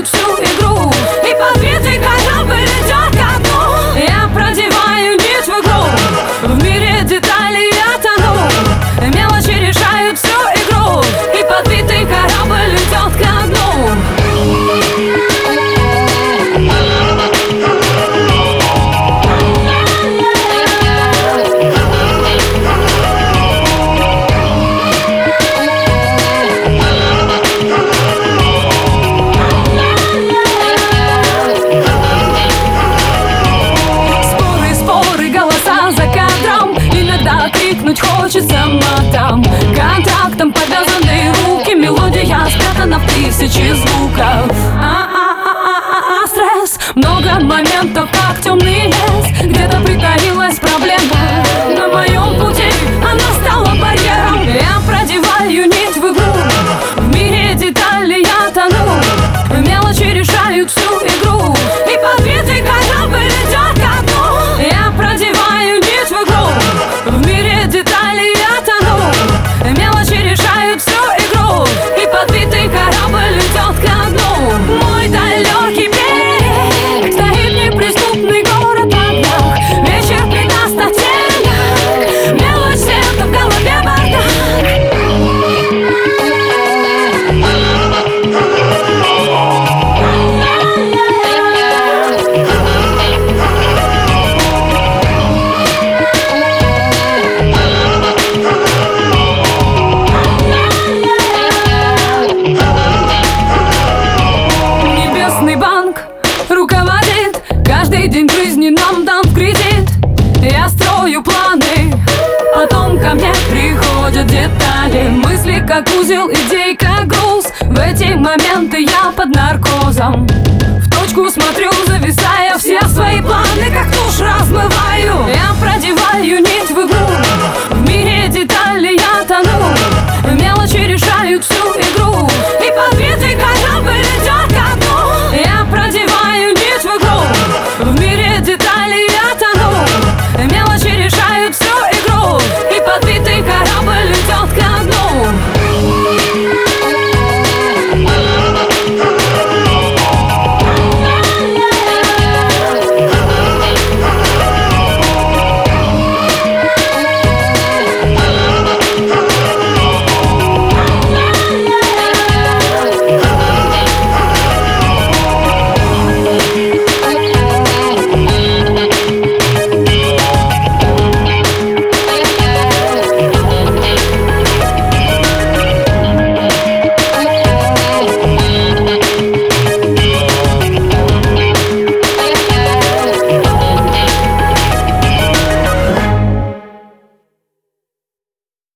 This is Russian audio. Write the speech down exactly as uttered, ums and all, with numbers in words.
решают всю игру, и подбитый корабль идет ко дну. Я продеваю нить в игру, в мире деталей я тону. Мелочи решают всю игру, и подбитый корабль идет ко дну. Крикнуть хочется матом, контактом повязаны руки, мелодия спрятана в тысячи звуков. А-а-а-а-а, стресс, много моментов, как темный лес. Где-то притаилась проблема, на моем пути она стала барьером. Я продеваю нить в игру, в мире деталей я тону. Мелочи решают всю игру, и подбитый корабль идет ко дну. Я продеваю нить в игру, в мире деталей я тону. Мелочи решают всю игру, и подбитый корабль идет ко дну. Мой далекий берег, стоит неприступный город в огнях. Вечер предаст оттенок, мелочь света в голове бардак. Руководит, каждый день жизни нам дан в кредит. Я строю планы, потом ко мне приходят детали. Мысли как узел, идей как груз. В эти моменты я под наркозом.